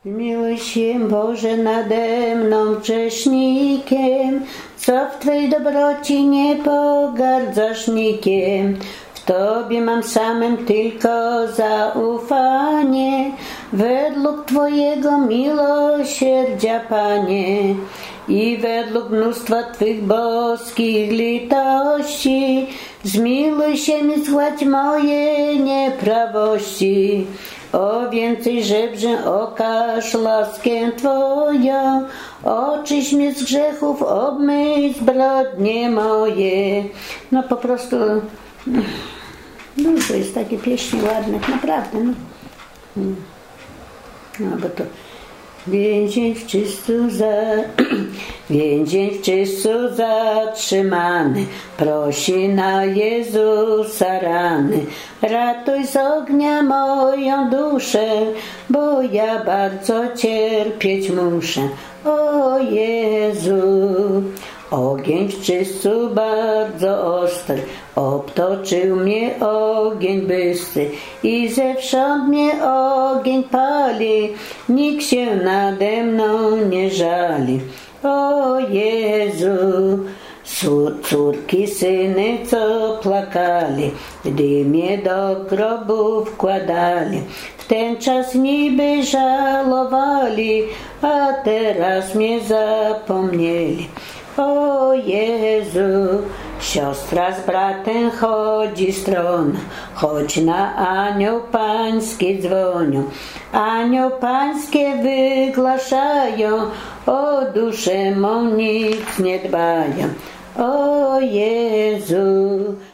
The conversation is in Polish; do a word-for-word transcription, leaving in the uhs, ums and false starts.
Zmiłuj się, Boże, nade mną grzesznikiem, co w Twej dobroci nie pogardzasz nikiem. W Tobie mam samym tylko zaufanie, według Twojego miłosierdzia, Panie, i według mnóstwa Twych boskich litości. Zmiłuj się mi, zgładź moje nieprawości. O więcej żebrzę okaż laskę Twoją, oczyś mnie z grzechów, obmyj zbrodnie moje. No po prostu dużo jest takie pieśni ładnych, naprawdę. No, no bo to więzień w czystu za... Więzień w czystu zatrzymany prosi na Jezusa rany. Ratuj z ognia moją duszę, bo ja bardzo cierpieć muszę. O Jezu, ogień w czystu bardzo ostry, obtoczył mnie ogień bystry i zewsząd mnie ogień pali, nikt się nade mną nie żali. O Jezu, córki, syny, co plakali, gdy mnie do grobu wkładali, w ten czas niby żałowali, a teraz mnie zapomnieli. O Jezu, siostra z bratem chodzi strona, choć na anioł pański dzwonią. Anioł pańskie wygłaszają, o duszę mą nic nie dbają. O Jezu,